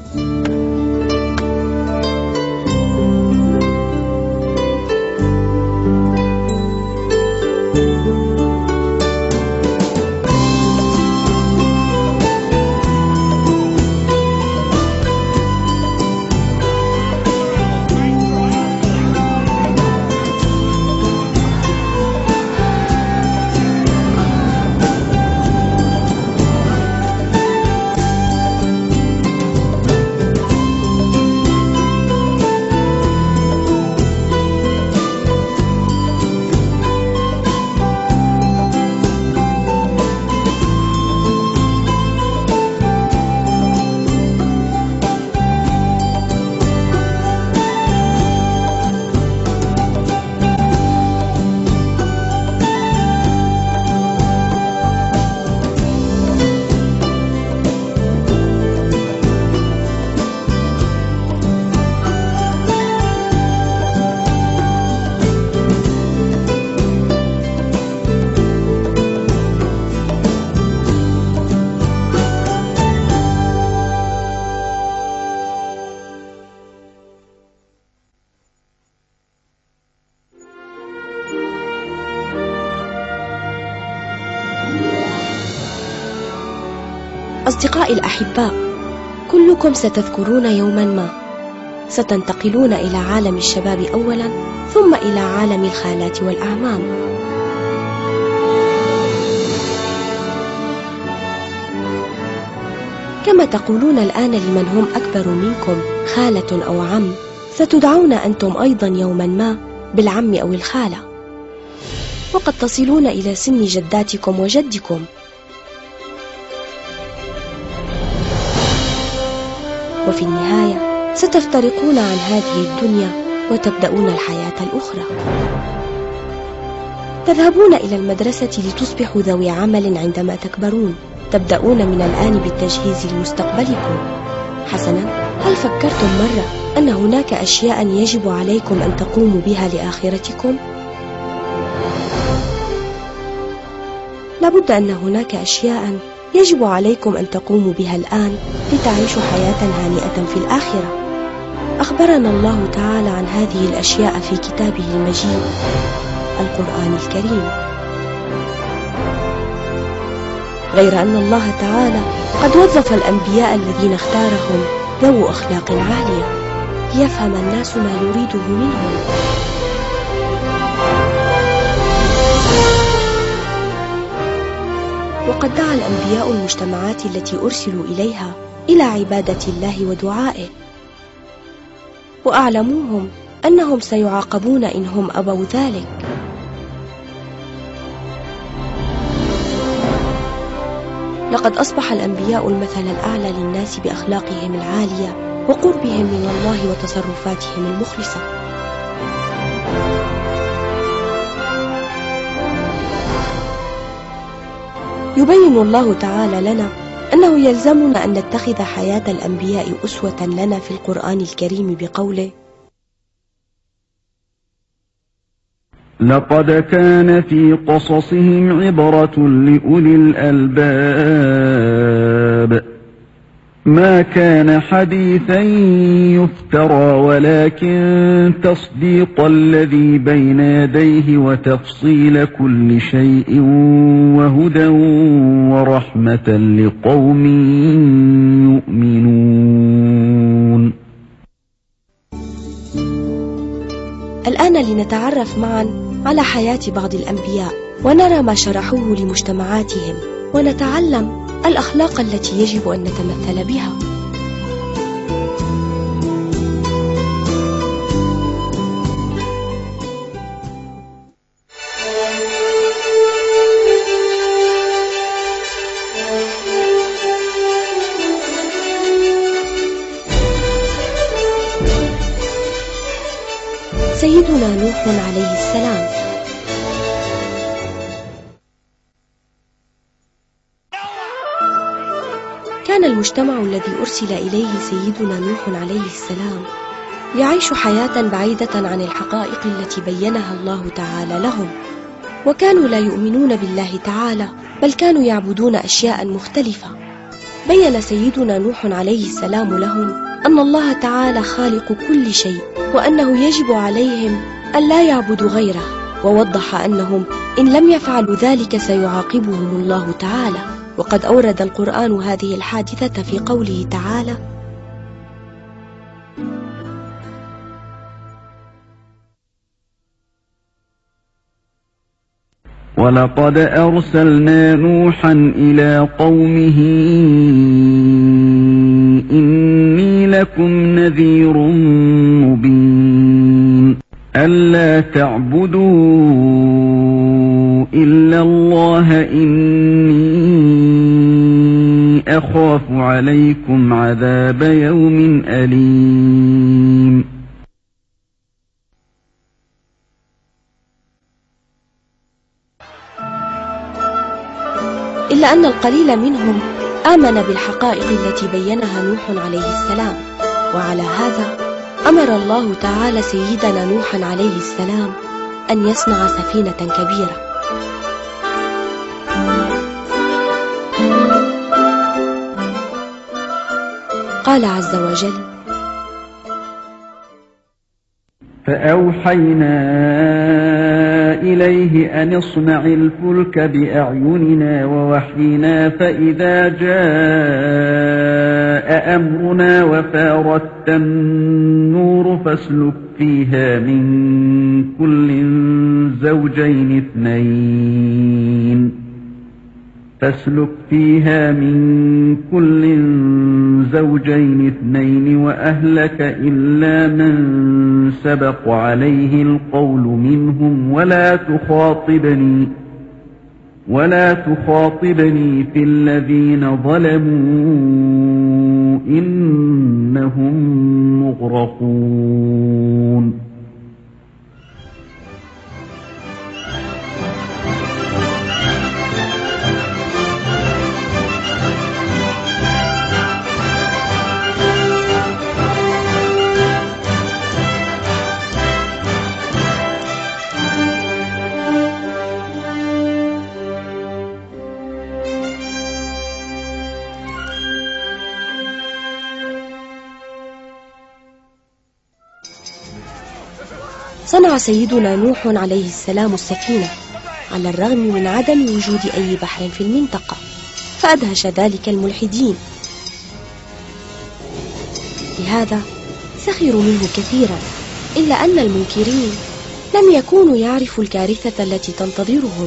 أصدقائي الأحباء، كلكم ستذكرون يوما ما ستنتقلون إلى عالم الشباب أولا، ثم إلى عالم الخالات والأعمام. كما تقولون الآن لمن هم أكبر منكم خالة أو عم، ستدعون أنتم أيضا يوما ما بالعم أو الخالة، وقد تصلون إلى سن جداتكم وجدكم، وفي النهاية ستفترقون عن هذه الدنيا وتبدأون الحياة الأخرى. تذهبون إلى المدرسة لتصبحوا ذوي عمل عندما تكبرون، تبدأون من الآن بالتجهيز لمستقبلكم. حسنا، هل فكرتم مرة أن هناك أشياء يجب عليكم أن تقوموا بها لآخرتكم؟ لابد أن هناك أشياء يجب عليكم أن تقوموا بها الآن لتعيشوا حياة هانئة في الآخرة. أخبرنا الله تعالى عن هذه الأشياء في كتابه المجيد القرآن الكريم، غير أن الله تعالى قد وظف الأنبياء الذين اختارهم ذو أخلاق عالية ليفهم الناس ما يريده منهم. وقد دعا الأنبياء المجتمعات التي أرسلوا إليها إلى عبادة الله ودعائه، وأعلموهم أنهم سيعاقبون إن هم أبوا ذلك. لقد أصبح الأنبياء المثل الأعلى للناس بأخلاقهم العالية وقربهم من الله وتصرفاتهم المخلصة. يبين الله تعالى لنا أنه يلزمنا أن نتخذ حياة الأنبياء أسوة لنا في القرآن الكريم بقوله: لقد كان في قصصهم عبرة لأولي الألباب ما كان حديثا يفترى ولكن تصديق الذي بين يديه وتفصيل كل شيء وهدى ورحمة لقوم يؤمنون. الآن لنتعرف معا على حياة بعض الأنبياء ونرى ما شرحوه لمجتمعاتهم، ونتعلم الأخلاق التي يجب أن نتمثل بها. سيدنا نوح عليه السلام. كان المجتمع الذي أرسل إليه سيدنا نوح عليه السلام يعيش حياة بعيدة عن الحقائق التي بينها الله تعالى لهم، وكانوا لا يؤمنون بالله تعالى، بل كانوا يعبدون أشياء مختلفة. بين سيدنا نوح عليه السلام لهم أن الله تعالى خالق كل شيء، وأنه يجب عليهم أن لا يعبدوا غيره، ووضح أنهم إن لم يفعلوا ذلك سيعاقبهم الله تعالى. وقد أورد القرآن هذه الحادثة في قوله تعالى: ولقد أرسلنا نوحا إلى قومه إني لكم نذير مبين ألا تعبدوا إلا الله إني أخاف عليكم عذاب يوم أليم. إلا أن القليل منهم آمن بالحقائق التي بينها نوح عليه السلام، وعلى هذا أمر الله تعالى سيدنا نوحا عليه السلام أن يصنع سفينة كبيرة. قال عز وجل: فأوحينا إليه أن اصنع الفلك بأعيننا ووحينا فإذا جاء أمرنا وفارت النور فاسلك فيها من كل زوجين اثنين وأهلك إلا من سبق عليه القول منهم ولا تخاطبني في الذين ظلموا إنهم مغرقون. صنع سيدنا نوح عليه السلام السفينة على الرغم من عدم وجود أي بحر في المنطقة، فأدهش ذلك الملحدين، لهذا سخروا منه كثيرا. إلا أن المنكرين لم يكونوا يعرفوا الكارثة التي تنتظرهم.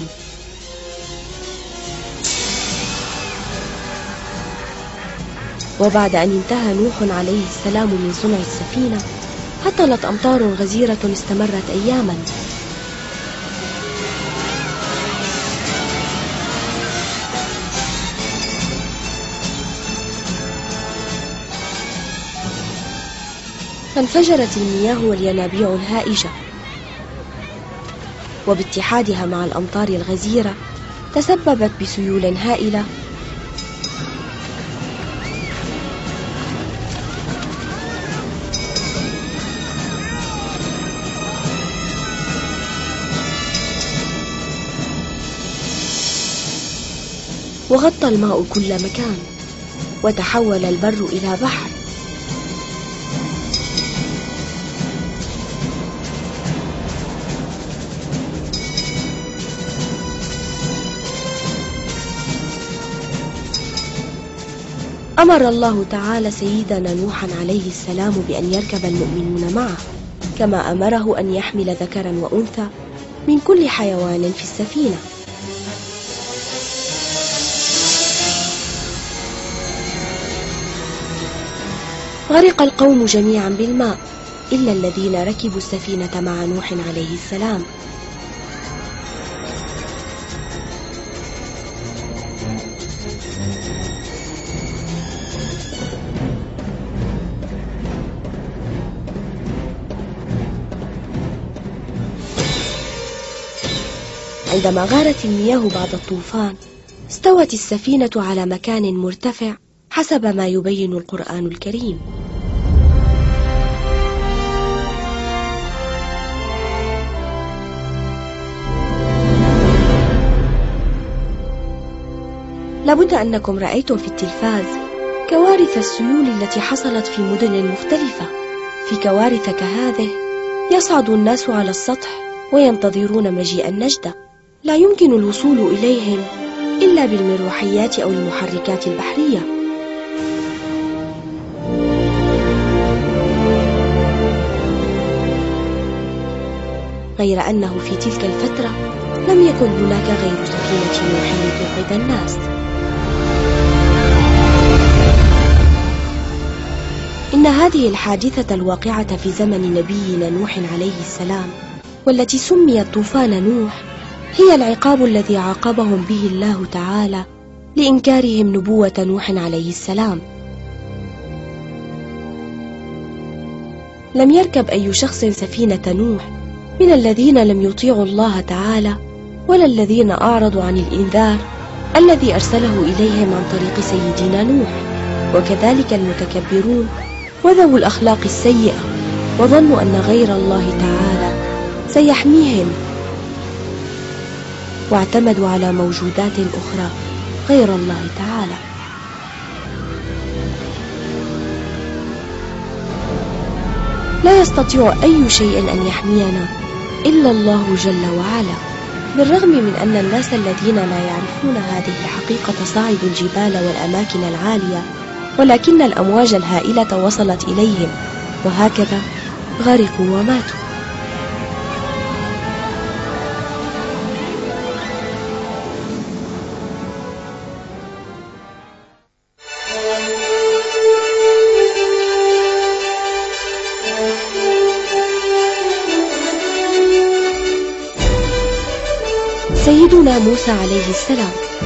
وبعد أن انتهى نوح عليه السلام من صنع السفينة هطلت أمطار غزيرة استمرت أياما. فانفجرت المياه والينابيع الهائجة، وباتحادها مع الأمطار الغزيرة تسببت بسيول هائلة وغطى الماء كل مكان، وتحول البر إلى بحر. أمر الله تعالى سيدنا نوحا عليه السلام بأن يركب المؤمنون معه، كما أمره أن يحمل ذكرا وأنثى من كل حيوان في السفينة. غرق القوم جميعا بالماء إلا الذين ركبوا السفينة مع نوح عليه السلام. عندما غارت المياه بعد الطوفان استوت السفينة على مكان مرتفع حسب ما يبين القرآن الكريم. لابد أنكم رأيتم في التلفاز كوارث السيول التي حصلت في مدن مختلفة. في كوارث كهذه يصعد الناس على السطح وينتظرون مجيء النجدة، لا يمكن الوصول إليهم إلا بالمروحيات أو المحركات البحرية. غير أنه في تلك الفترة لم يكن هناك غير سفينة نوح لتنقذ الناس. إن هذه الحادثة الواقعة في زمن نبينا نوح عليه السلام، والتي سميت طوفان نوح، هي العقاب الذي عاقبهم به الله تعالى لإنكارهم نبوة نوح عليه السلام. لم يركب أي شخص سفينة نوح من الذين لم يطيعوا الله تعالى، ولا الذين أعرضوا عن الإنذار الذي أرسله إليهم عن طريق سيدنا نوح، وكذلك المتكبرون وذوو الأخلاق السيئة، وظنوا أن غير الله تعالى سيحميهم، واعتمدوا على موجودات أخرى غير الله تعالى. لا يستطيع أي شيء أن يحمينا إلا الله جل وعلا، بالرغم من أن الناس الذين لا يعرفون هذه الحقيقة صعدوا الجبال والأماكن العالية، ولكن الأمواج الهائلة وصلت إليهم، وهكذا غرقوا وماتوا. سيدنا موسى عليه السلام.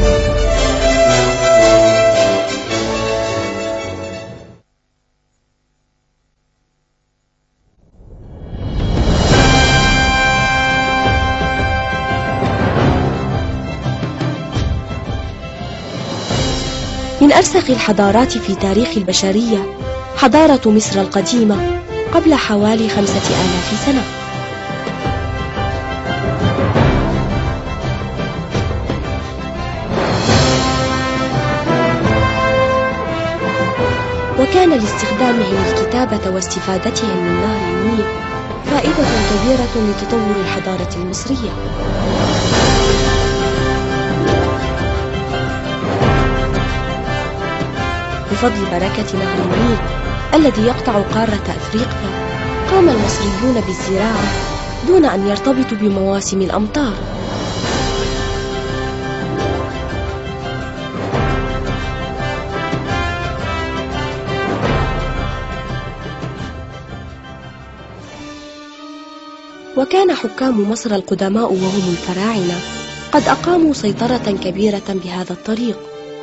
من أرسخ الحضارات في تاريخ البشرية حضارة مصر القديمة قبل حوالي 5000 سنة. وكان لاستخدامهم الكتابة واستفادتهم من نهر النيل فائدة كبيرة لتطور الحضارة المصرية. بفضل بركة نهر النيل الذي يقطع قارة أفريقيا، قام المصريون بالزراعة دون أن يرتبطوا بمواسم الأمطار. وكان حكام مصر القدماء وهم الفراعنة قد أقاموا سيطرة كبيرة بهذا الطريق،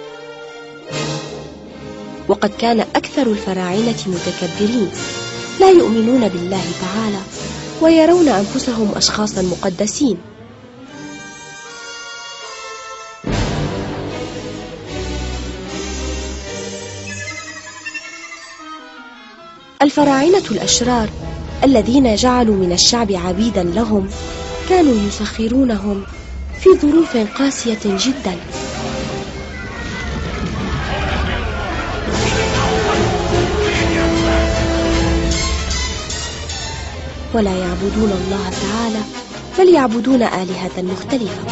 وقد كان أكثر الفراعنة متكبرين لا يؤمنون بالله تعالى ويرون أنفسهم أشخاصا مقدسين. الفراعنة الأشرار الذين جعلوا من الشعب عبيدا لهم كانوا يسخرونهم في ظروف قاسية جدا. ولا يعبدون الله تعالى بل يعبدون آلهة مختلفة.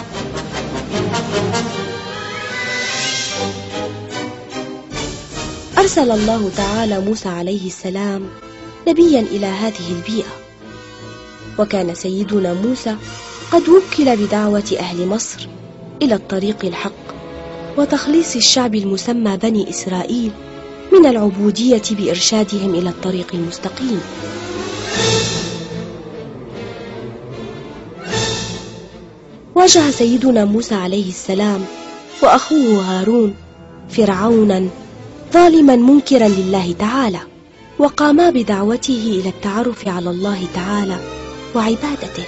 أرسل الله تعالى موسى عليه السلام نبيا إلى هذه البيئة، وكان سيدنا موسى قد وكل بدعوة أهل مصر إلى الطريق الحق وتخليص الشعب المسمى بني إسرائيل من العبودية بإرشادهم إلى الطريق المستقيم. واجه سيدنا موسى عليه السلام وأخوه هارون فرعونا ظالما منكرا لله تعالى، وقاما بدعوته إلى التعرف على الله تعالى وعبادته.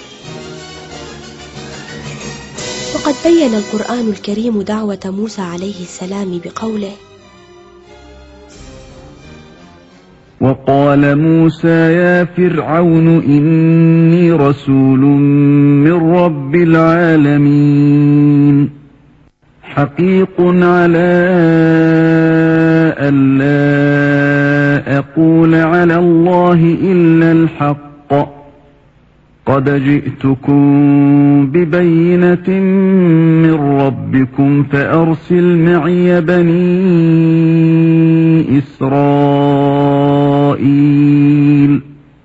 وقد بين القرآن الكريم دعوة موسى عليه السلام بقوله: وقال موسى يا فرعون إني رسول من رب العالمين حقيق على أن أقول على الله إلا الحق قد جئتكم ببينة من ربكم فأرسل معي بني إسرائيل.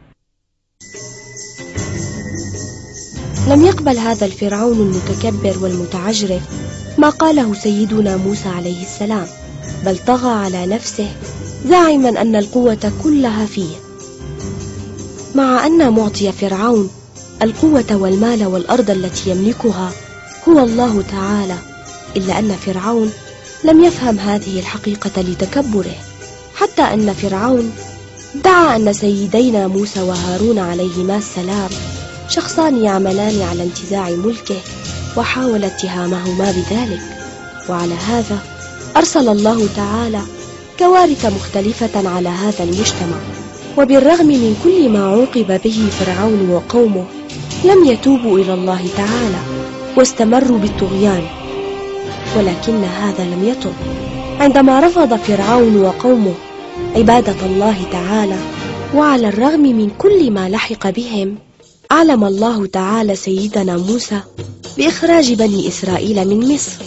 لم يقبل هذا الفرعون المتكبر والمتعجرف ما قاله سيدنا موسى عليه السلام، بل طغى على نفسه زاعما أن القوة كلها فيه، مع أن معطي فرعون القوة والمال والأرض التي يملكها هو الله تعالى، إلا أن فرعون لم يفهم هذه الحقيقة لتكبره، حتى أن فرعون دعا أن سيدينا موسى وهارون عليهما السلام شخصان يعملان على انتزاع ملكه، وحاول اتهامهما بذلك. وعلى هذا أرسل الله تعالى كوارث مختلفة على هذا المجتمع، وبالرغم من كل ما عوقب به فرعون وقومه لم يتوبوا إلى الله تعالى واستمروا بالطغيان، ولكن هذا لم يطل عندما رفض فرعون وقومه عبادة الله تعالى. وعلى الرغم من كل ما لحق بهم أعلم الله تعالى سيدنا موسى بإخراج بني إسرائيل من مصر.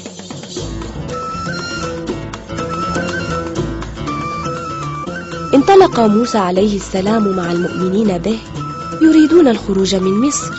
انطلق موسى عليه السلام مع المؤمنين به يريدون الخروج من مصر.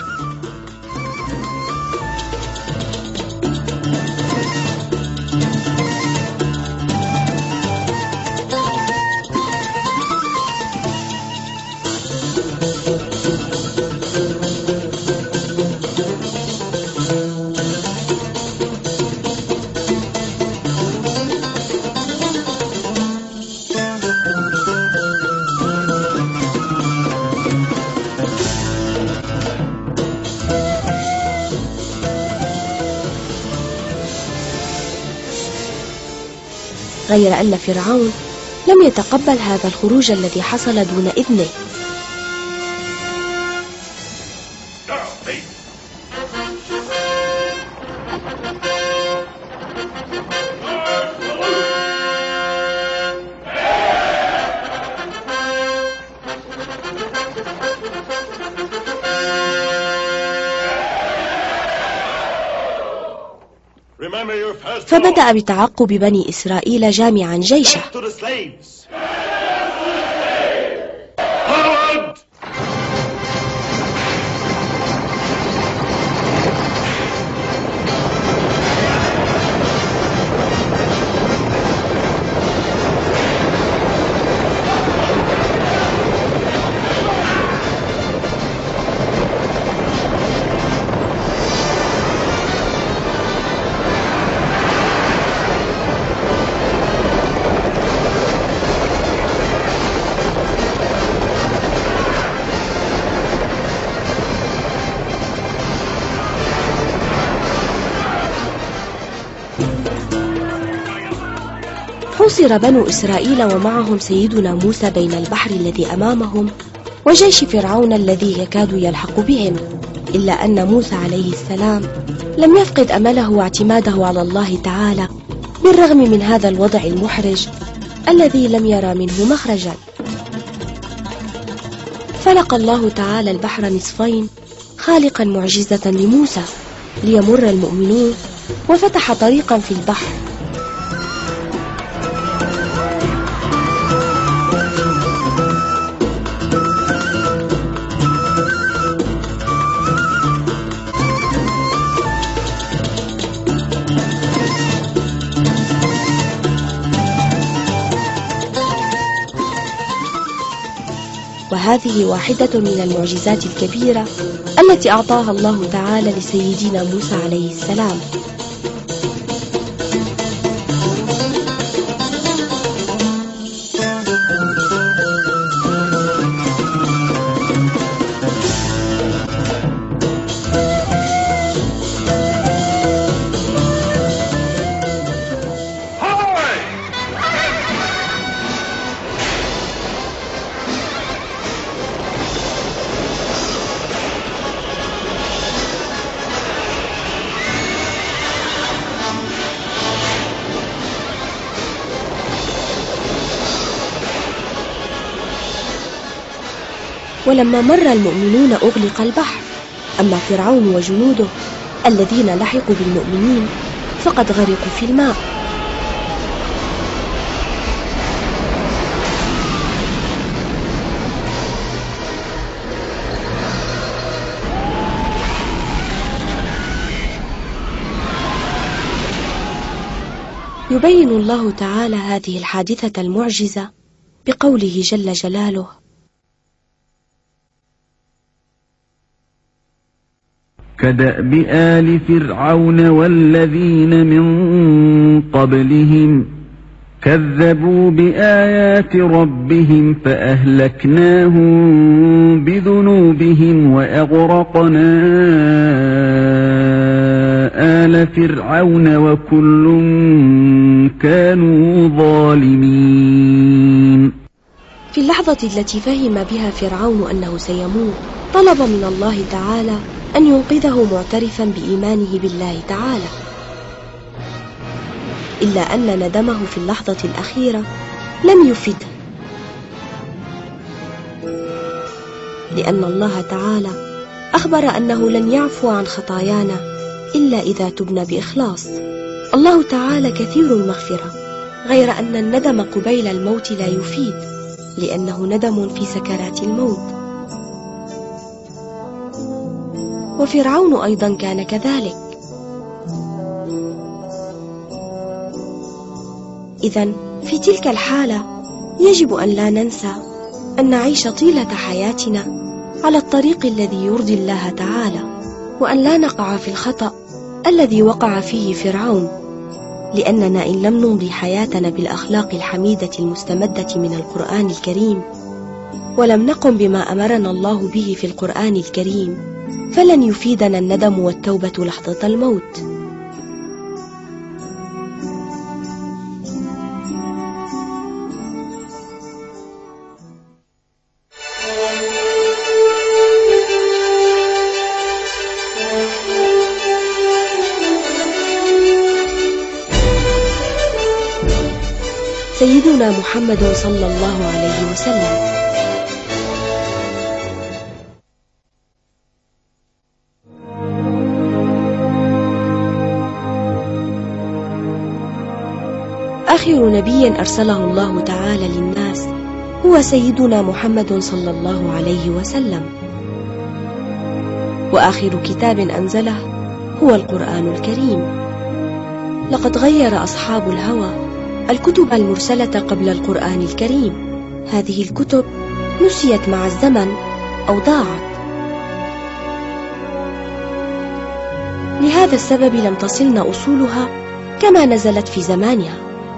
غير أن فرعون لم يتقبل هذا الخروج الذي حصل دون إذنه. فبدأ بتعقب بني إسرائيل جامعا جيشه. حوصر بنو إسرائيل ومعهم سيدنا موسى بين البحر الذي أمامهم وجيش فرعون الذي يكاد يلحق بهم، إلا أن موسى عليه السلام لم يفقد أمله واعتماده على الله تعالى بالرغم من هذا الوضع المحرج الذي لم يرى منه مخرجا. فلق الله تعالى البحر نصفين خالقا معجزة لموسى ليمر المؤمنون، وفتح طريقا في البحر. وهذه واحدة من المعجزات الكبيرة التي أعطاها الله تعالى لسيدنا موسى عليه السلام. ولما مر المؤمنون أغلق البحر. أما فرعون وجنوده الذين لحقوا بالمؤمنين فقد غرقوا في الماء. يبين الله تعالى هذه الحادثة المعجزة بقوله جل جلاله: كدأب آل فرعون والذين من قبلهم كذبوا بآيات ربهم فأهلكناهم بذنوبهم وأغرقنا آل فرعون وكل كانوا ظالمين. في اللحظة التي فهم بها فرعون أنه سيموت طلب من الله تعالى أن ينقذه معترفا بإيمانه بالله تعالى، إلا أن ندمه في اللحظة الأخيرة لم يفده، لأن الله تعالى أخبر أنه لن يعفو عن خطايانا إلا إذا تبنا بإخلاص. الله تعالى كثير المغفرة، غير أن الندم قبيل الموت لا يفيد، لأنه ندم في سكرات الموت. وفرعون أيضا كان كذلك. إذن في تلك الحالة يجب أن لا ننسى أن نعيش طيلة حياتنا على الطريق الذي يرضي الله تعالى، وأن لا نقع في الخطأ الذي وقع فيه فرعون، لأننا إن لم نمضي حياتنا بالأخلاق الحميدة المستمدة من القرآن الكريم، ولم نقم بما أمرنا الله به في القرآن الكريم، فلن يفيدنا الندم والتوبة لحظة الموت. سيدنا محمد صلى الله عليه وسلم. آخر نبي أرسله الله تعالى للناس هو سيدنا محمد صلى الله عليه وسلم، وآخر كتاب أنزله هو القرآن الكريم. لقد غير أصحاب الهوى الكتب المرسلة قبل القرآن الكريم. هذه الكتب نسيت مع الزمن أو ضاعت، لهذا السبب لم تصلنا أصولها كما نزلت في زمانها.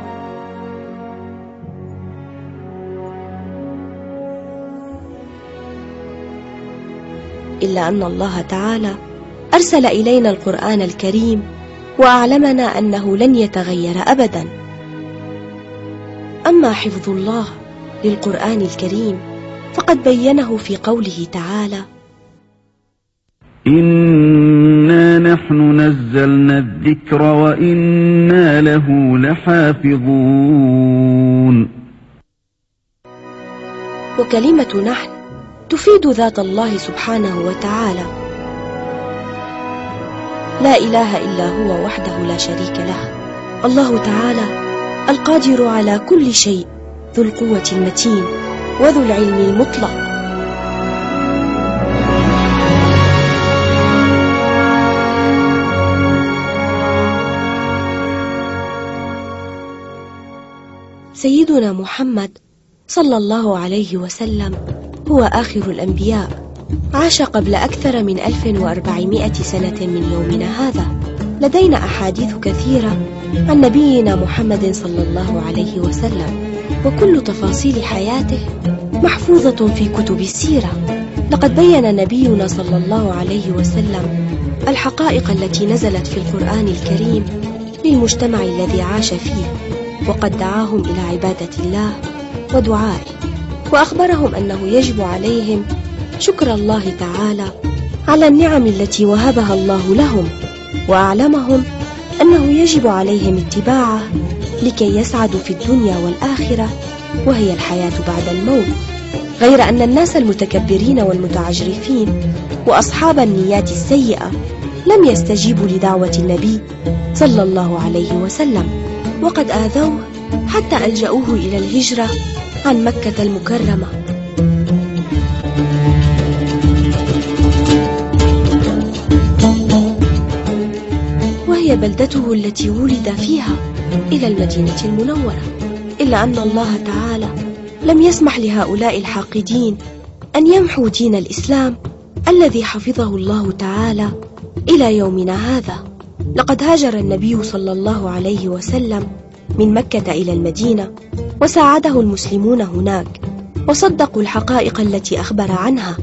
إلا أن الله تعالى أرسل إلينا القرآن الكريم وأعلمنا أنه لن يتغير أبدا. أما حفظ الله للقرآن الكريم فقد بينه في قوله تعالى: إنا نحن نزلنا الذكر وإنا له لحافظون. وكلمة نحن تفيد ذات الله سبحانه وتعالى، لا إله إلا هو وحده لا شريك له. الله تعالى القادر على كل شيء، ذو القوة المتين وذو العلم المطلق. سيدنا محمد صلى الله عليه وسلم هو آخر الأنبياء، عاش قبل أكثر من 1400 سنة من يومنا هذا. لدينا أحاديث كثيرة عن نبينا محمد صلى الله عليه وسلم، وكل تفاصيل حياته محفوظة في كتب السيرة. لقد بين نبينا صلى الله عليه وسلم الحقائق التي نزلت في القرآن الكريم للمجتمع الذي عاش فيه، وقد دعاهم إلى عبادة الله ودعائه، وأخبرهم أنه يجب عليهم شكر الله تعالى على النعم التي وهبها الله لهم، وأعلمهم أنه يجب عليهم اتباعه لكي يسعدوا في الدنيا والآخرة، وهي الحياة بعد الموت. غير أن الناس المتكبرين والمتعجرفين وأصحاب النيات السيئة لم يستجيبوا لدعوة النبي صلى الله عليه وسلم، وقد آذوه حتى ألجأوه إلى الهجرة عن مكة المكرمة. وهي بلدته التي ولد فيها، إلى المدينة المنورة. إلا أن الله تعالى لم يسمح لهؤلاء الحاقدين أن يمحوا دين الإسلام الذي حفظه الله تعالى إلى يومنا هذا. لقد هاجر النبي صلى الله عليه وسلم من مكة إلى المدينة، وساعده المسلمون هناك، وصدقوا الحقائق التي أخبر عنها.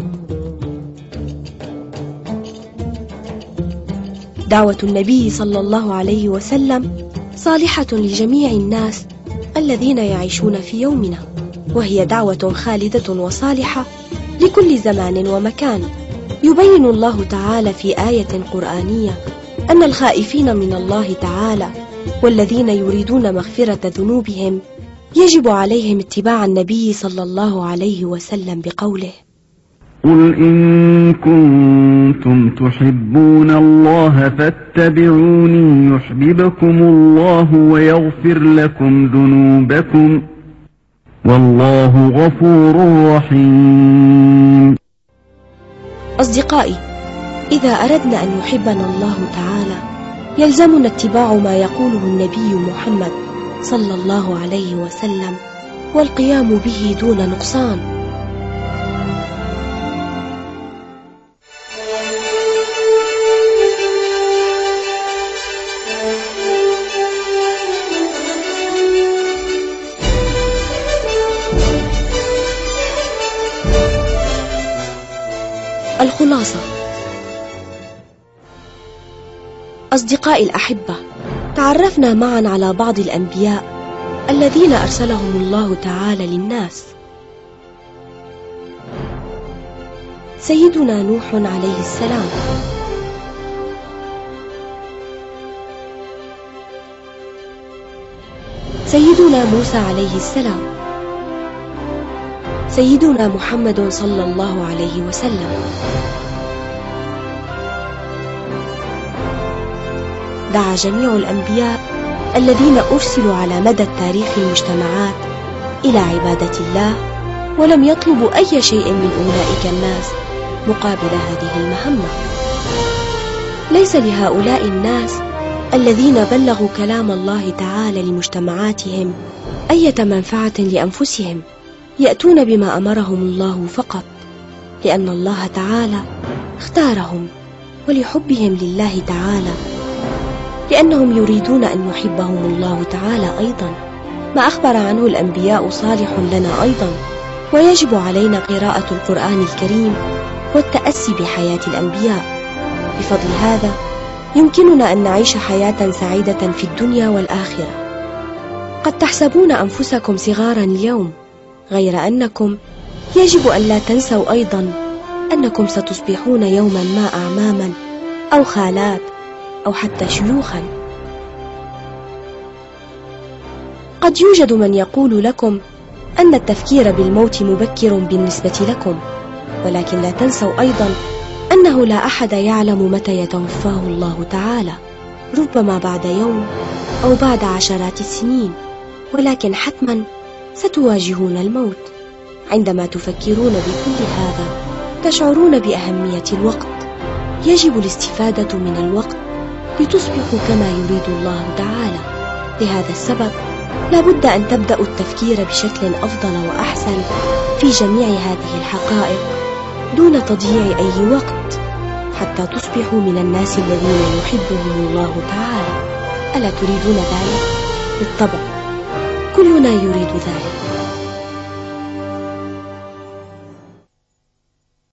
دعوة النبي صلى الله عليه وسلم صالحة لجميع الناس الذين يعيشون في يومنا، وهي دعوة خالدة وصالحة لكل زمان ومكان. يبين الله تعالى في آية قرآنية أن الخائفين من الله تعالى والذين يريدون مغفرة ذنوبهم يجب عليهم اتباع النبي صلى الله عليه وسلم بقوله: قل إن كنتم تحبون الله فاتبعوني يحببكم الله ويغفر لكم ذنوبكم والله غفور رحيم. أصدقائي، إذا أردنا أن يحبنا الله تعالى يلزمنا اتباع ما يقوله النبي محمد صلى الله عليه وسلم والقيام به دون نقصان. الخلاصة: أصدقائي الأحبة، تعرفنا معا على بعض الأنبياء الذين أرسلهم الله تعالى للناس. سيدنا نوح عليه السلام، سيدنا موسى عليه السلام، سيدنا محمد صلى الله عليه وسلم. دعا جميع الأنبياء الذين أرسلوا على مدى التاريخ المجتمعات إلى عبادة الله، ولم يطلبوا أي شيء من أولئك الناس مقابل هذه المهمة. ليس لهؤلاء الناس الذين بلغوا كلام الله تعالى لمجتمعاتهم أي منفعة لأنفسهم، يأتون بما أمرهم الله فقط، لأن الله تعالى اختارهم ولحبهم لله تعالى، لأنهم يريدون أن يحبهم الله تعالى أيضا. ما أخبر عنه الأنبياء صالح لنا أيضا، ويجب علينا قراءة القرآن الكريم والتأسي بحياة الأنبياء. بفضل هذا يمكننا أن نعيش حياة سعيدة في الدنيا والآخرة. قد تحسبون أنفسكم صغارا اليوم، غير أنكم يجب أن لا تنسوا أيضا أنكم ستصبحون يوما ما أعماما أو خالات أو حتى شيوخا. قد يوجد من يقول لكم أن التفكير بالموت مبكر بالنسبة لكم، ولكن لا تنسوا أيضا أنه لا أحد يعلم متى يتوفاه الله تعالى، ربما بعد يوم أو بعد عشرات السنين، ولكن حتما ستواجهون الموت. عندما تفكرون بكل هذا تشعرون بأهمية الوقت. يجب الاستفادة من الوقت لتصبحوا كما يريد الله تعالى. لهذا السبب لا بد أن تبدأوا التفكير بشكل أفضل وأحسن في جميع هذه الحقائق دون تضييع أي وقت، حتى تصبحوا من الناس الذين يحبهم الله تعالى. ألا تريدون ذلك؟ بالطبع كلنا يريد ذلك.